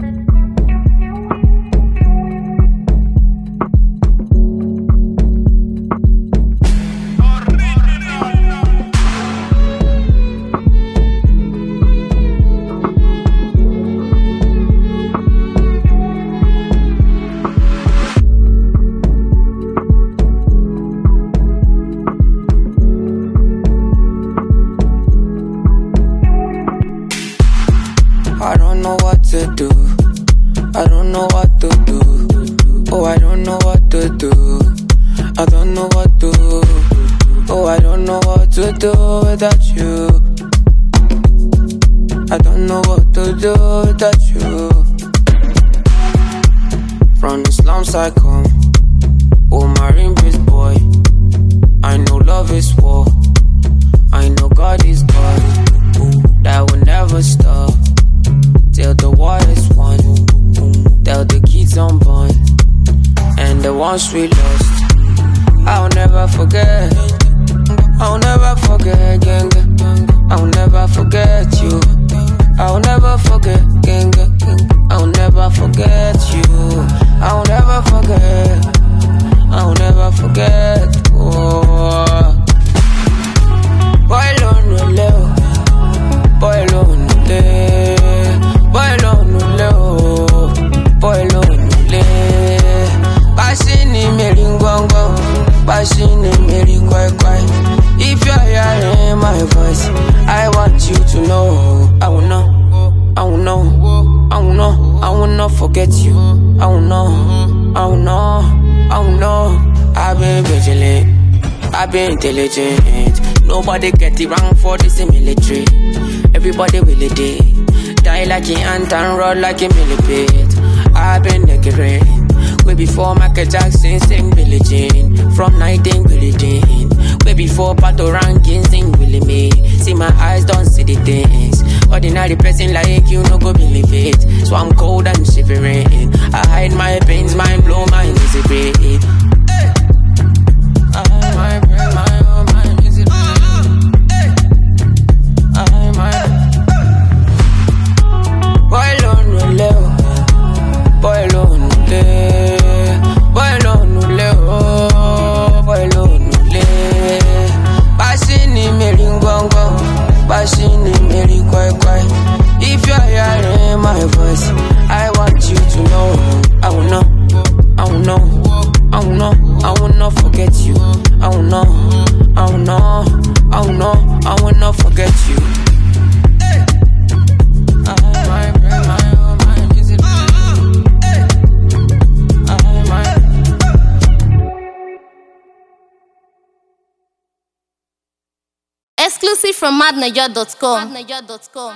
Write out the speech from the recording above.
I don't know what to do. I don't know what to do. Oh, I don't know what to do. I don't know what to do. Oh, I don't know what to do without you. I don't know what to do without you. From the slums I come, oh, Marine Beach boy. I know love is war. I know God is God. That will never stop till the war is won, till the kids unborn, and the ones we lost. I'll never forget. I'll never forget, gang. I'll never forget you. I'll never forget, gang. I'll never forget you. I'll never forget. I'll never forget. Oh, boy, no leo. Boy, no leo. Boy, no le. Bashini meri ngongo, bashini meri kwai kwai. If you're hearing my voice, I want you to know. I will know, I will know, I will know, I will not forget you. I will know, I will know, I will know. I've been vigilant, I've been intelligent. Nobody get it wrong for this military. Everybody will it die like an ant and run like a millipede. I've been decorated way before Michael Jackson sing Billie Jean. From 19 Billie Jean. Way before Pato Rankin sing Willie Mae. See my eyes don't see the things. Ordinary person like you no go believe it. So I'm cold and shivering. I hide my pains, mind blow, mind is a break. I hide my brain, my own mind is a break. I hide my boy, no leo. Boy, no le. Boy, no leo. Boy, no le. Bashini meri ngongo, bashini meri kwai kwai. If you're hearing my voice, I want you to know. I will know, I will know, I will know, I will not forget you. I will know, I will know, I will know, I will not forget you. Exclusive from madnaja.com.